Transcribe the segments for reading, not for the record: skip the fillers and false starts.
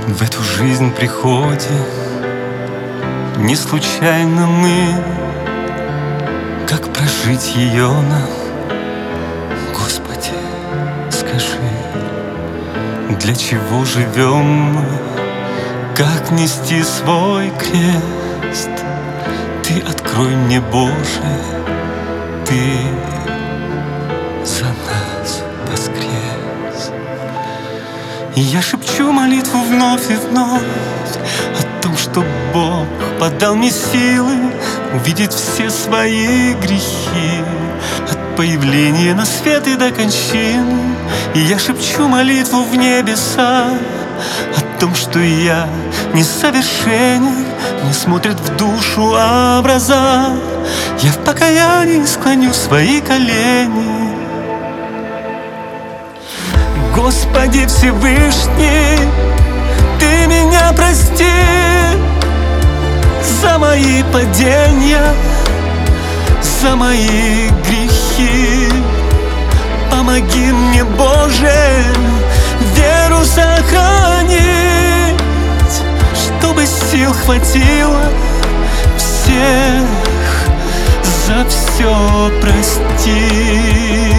В эту жизнь приходим не случайно мы. Как прожить ее нам, Господи, скажи. Для чего живем мы? Как нести свой крест? Ты открой мне, Боже, Ты за нас воскрес. И я шепчу молитву вновь и вновь о том, что Бог подал мне силы увидеть все свои грехи от появления на свет и до кончины. И я шепчу молитву в небеса о том, что я несовершенен, не смотрят в душу образа. Я в покаянии склоню свои колени. Господи Всевышний, Ты меня прости за мои падения, за мои грехи. Помоги мне, Боже, веру сохранить, чтобы сил хватило всех за все простить.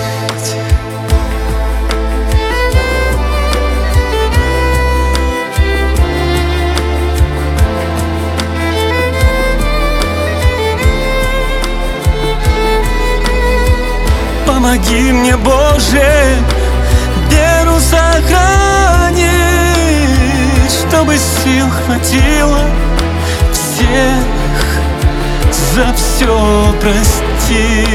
Помоги мне, Боже, веру сохранить, чтобы сил хватило всех за все простить.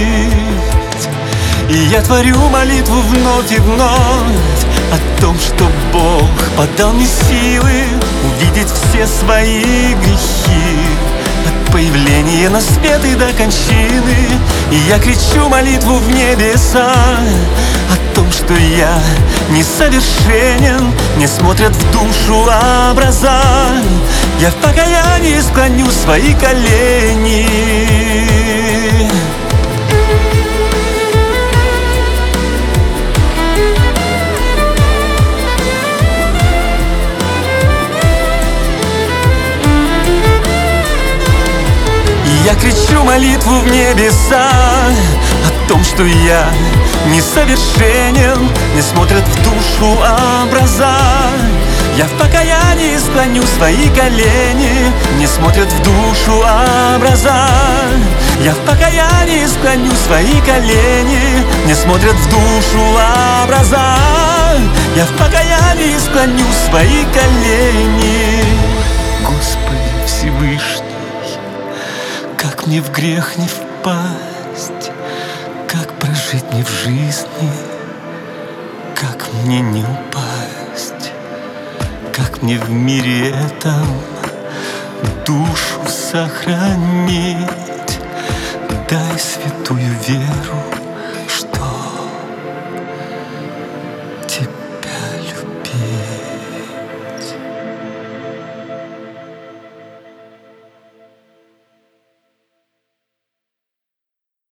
И я творю молитву вновь и вновь о том, что Бог подал мне силы увидеть все свои грехи от появления на свет и до кончины. И я кричу молитву в небеса о том, что я несовершенен, не смотрят в душу образа. Я в покаянии склоню свои колени. Я кричу молитву в небеса о том, что я несовершенен, не смотрят в душу образа. Я в покаянии склоню свои колени, не смотрят в душу образа. Я в покаянии склоню свои колени, не смотрят в душу образа. Я в покаянии склоню свои колени. Господи Всевышний, как мне в грех не впасть, как прожить мне в жизни, как мне не упасть, как мне в мире этом душу сохранить. Дай святую веру